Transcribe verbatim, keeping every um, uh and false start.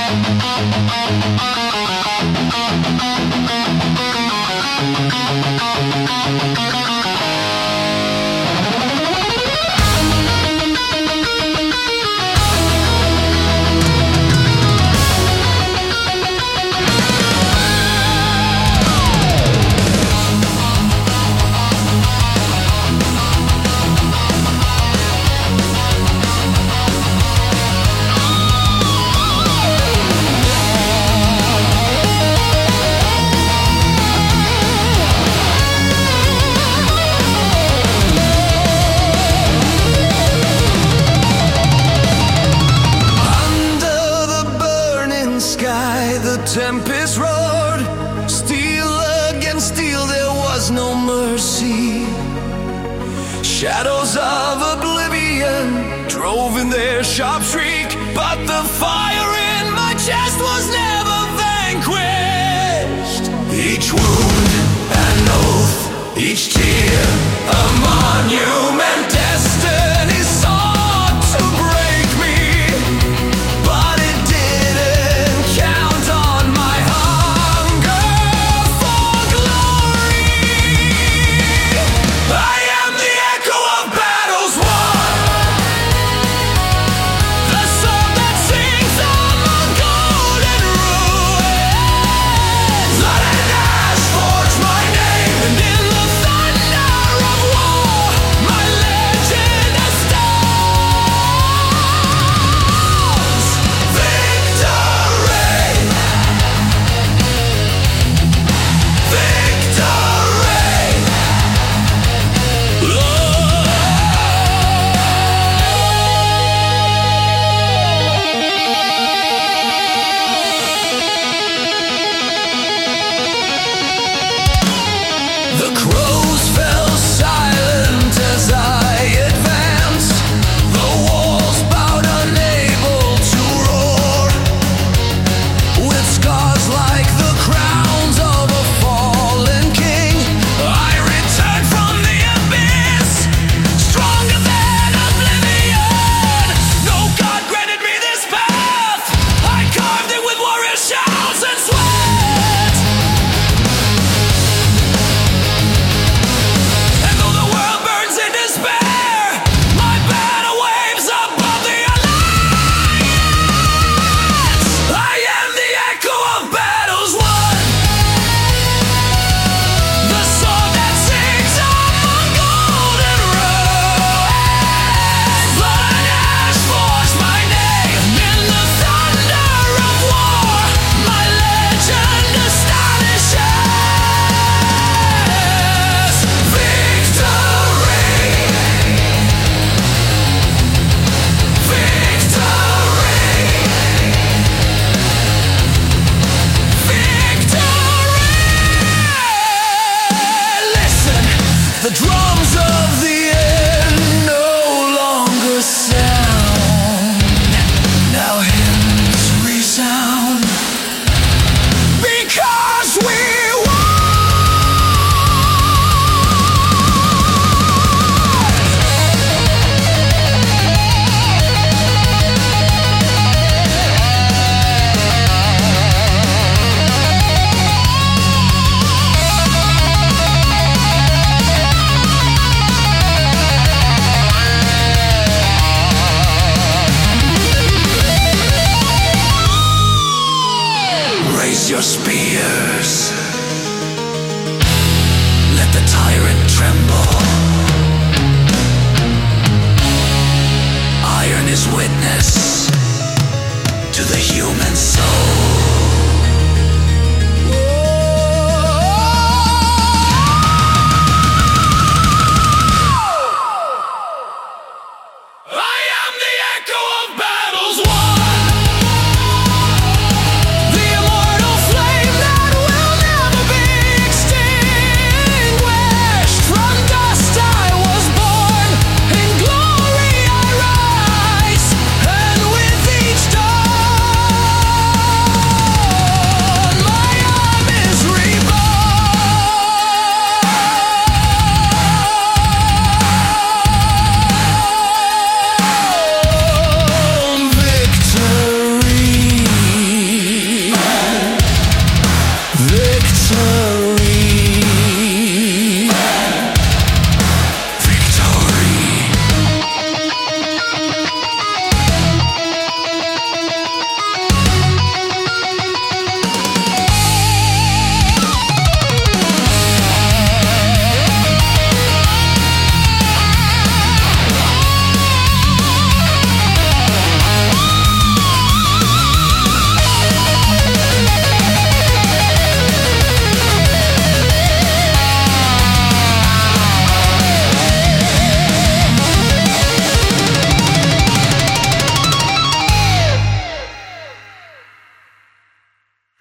Tempest roared, steel against steel, there was no mercy. Shadows of oblivion drove in their sharp shriek, but the fire in my chest was never vanquished. Each wound an oath, each tear a monument. Destiny sought to break me, but it didn't count on my hunger for glory. I am the echo of battles won, the song that sings among golden ruins. Blood and ash forge my name, and in the thunder of war, my legend stands. Victory! Victory! The crows fell silent as I advanced. The walls bowed, unable to roar. With scars like the crowns of a fallen king, I returned from the abyss, stronger than oblivion. No God granted me this path, I carved it with warrior shouts and sweat. And though the world burns in despair, my banner waves above the alliance. I am the echo of battles won, the song that sings among golden ruins. Blood and ash forge my name, in the thunder of war, my legend astonishes. Victory! Victory! Listen, the drums of the end no longer sound. Now hymns resound, because we won. Raise your spears, let the tyrant tremble. Iron is witness to the human soul.